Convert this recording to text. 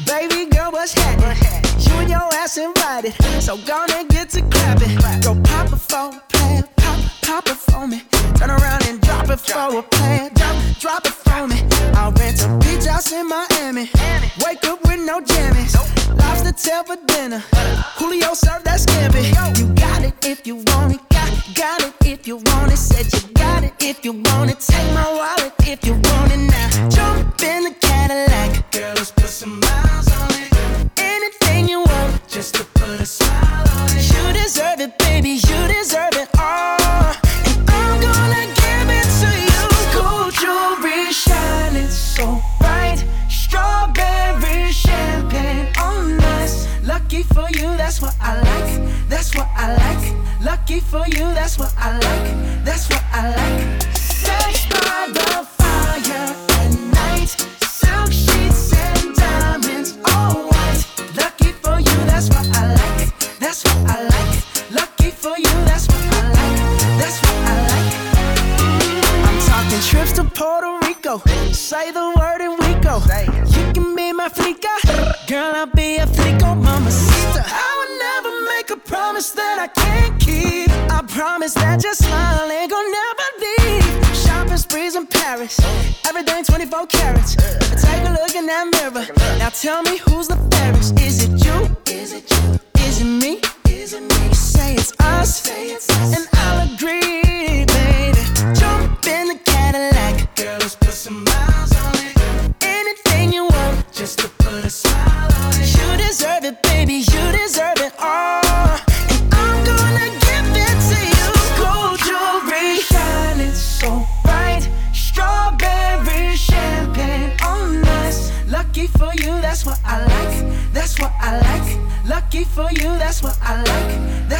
Baby girl, what's happening? You and your ass invited, so gonna get to clapping. Go pop it for a plan, pop it for me. Turn around and drop it for a plan, drop it for me. I'll rent a beach house in Miami. Wake up with no jammies. Lobster tail for dinner. Julio served that scampi. You got it if you want it. Got it if you want it. Said you got it if you want it. Take my wallet if you want it now. Jump in the Cadillac. Girl, let's put some miles on it. Anything you want, just to put a smile on it. You deserve it, baby. You deserve it all. And I'm gonna give it to you. Gold jewelry shining so bright. Strawberry champagne on us. Lucky for you, that's what I like. That's what I like. Lucky for you, that's what I like. That's what I like. Sex by the fire at night. Silk sheets and diamonds, all white. Lucky for you, that's what I like. That's what I like. Lucky for you, that's what I like. That's what I like. I'm talking trips to Puerto Rico. Say the word and we go. You can be my flica. Girl, I'll be a flico, mamacita. I would never make a promise that I can't keep. I promise that your smile ain't gon' never leave. Shopping sprees in Paris, everything 24 carats. Take a look in that mirror. Now tell me who's the fairest. Is it you? Is it you? Is it me? Is it me? Say it's us, and I'll agree, baby. Jump in the Cadillac. Girl, let's put some miles on it. Anything you want, just to put a smile on it. You deserve it, baby. You deserve it all. And I'm gonna give it to you. Gold jewelry shining so bright. Strawberry champagne on us. Lucky for you, that's what I like. That's what I like. Lucky for you, that's what I like.